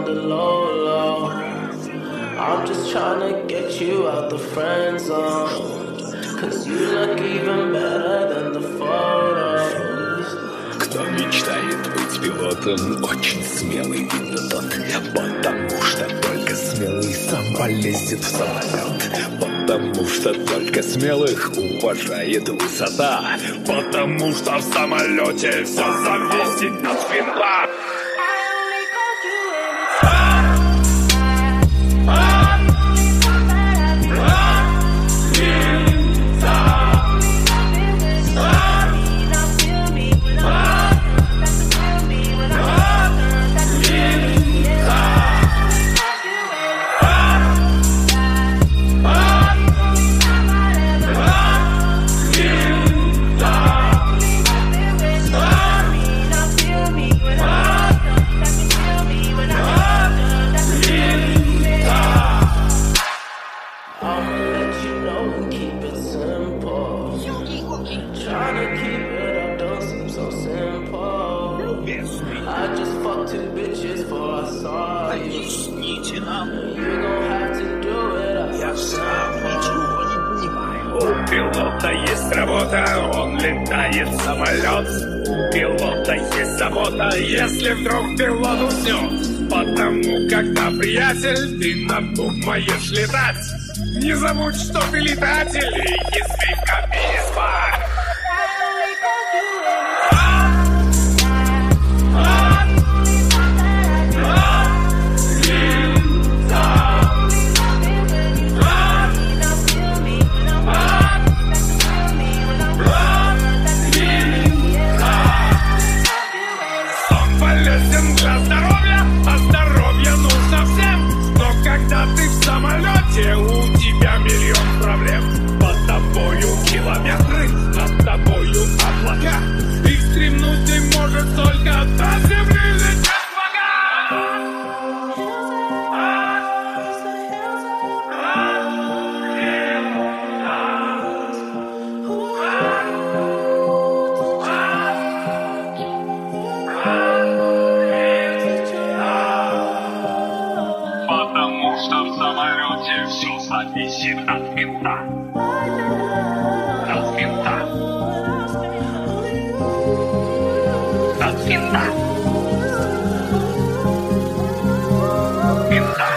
the low, low. I'm just tryna get you out the friend zone, cause you look even better than the photos. Кто мечтает быть пилотом, очень смелый именно тот, потому что только смелый сам полезет в самолет. Потому что только смелых уважает высота. Потому что в самолете все зависит от винта. У пилота есть работа, он летает в самолет. У пилота есть забота, если вдруг пилот уснет. Потому, когда, приятель, ты надумаешь летать, не забудь, что ты летатель, и язви в кабине спать. Для здоровья, а здоровье нужно всем. Но когда ты в самолете, у тебя миллион проблем. Под тобою километры, над тобою облака, и стремнуть ты можешь только до земли лететь все зависит от винта. От винта. От винта. Винта.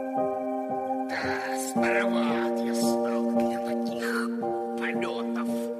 Староват я стал для таких полетов.